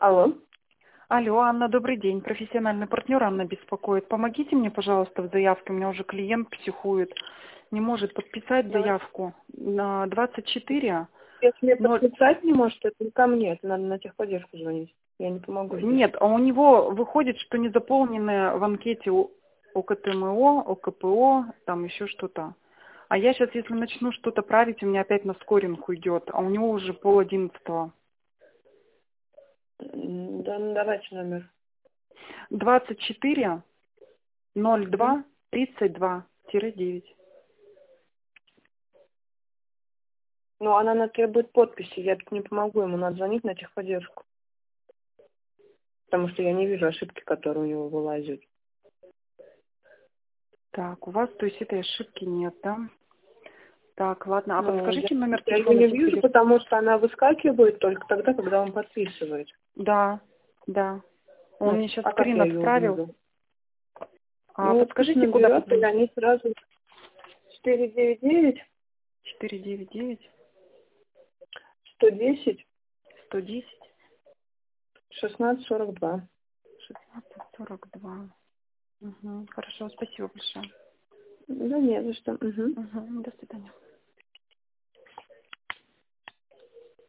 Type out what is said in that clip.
Алло. Алло, Анна, добрый день. Профессиональный партнер Анна беспокоит. Помогите мне, пожалуйста, в заявке. У меня уже клиент психует. Не может подписать Давай. заявку на 24. Если Но... подписать не может, это не ко мне, это надо на техподдержку звонить. Я не помогу здесь. Нет, а у него выходит, что не заполнены в анкете ОКТМО, ОКПО, там еще что-то. А я сейчас, если начну что-то править, у меня опять на скоринг уйдет, а у него уже 10:30. Да, ну давайте номер. 24 Угу. 02 32-9. Но она требует подписи, я тут не помогу, ему надо звонить на техподдержку. Потому что я не вижу ошибки, которые у него вылазят. Так, у вас, то есть этой ошибки нет, да? Так, ладно. А Ну, подскажите номер я ее телефона не вижу, техподдержки? потому что она выскакивает только тогда, когда он подписывает. Да, да. Он Ну, мне сейчас а как скрин я ее отправил. увижу? А Ну, вот пусть подскажите, куда наберет, и позвонить? они сразу 499 499 110 110 1642. 1642. Угу. Хорошо, спасибо большое. Да не за что. Угу. Угу. До свидания.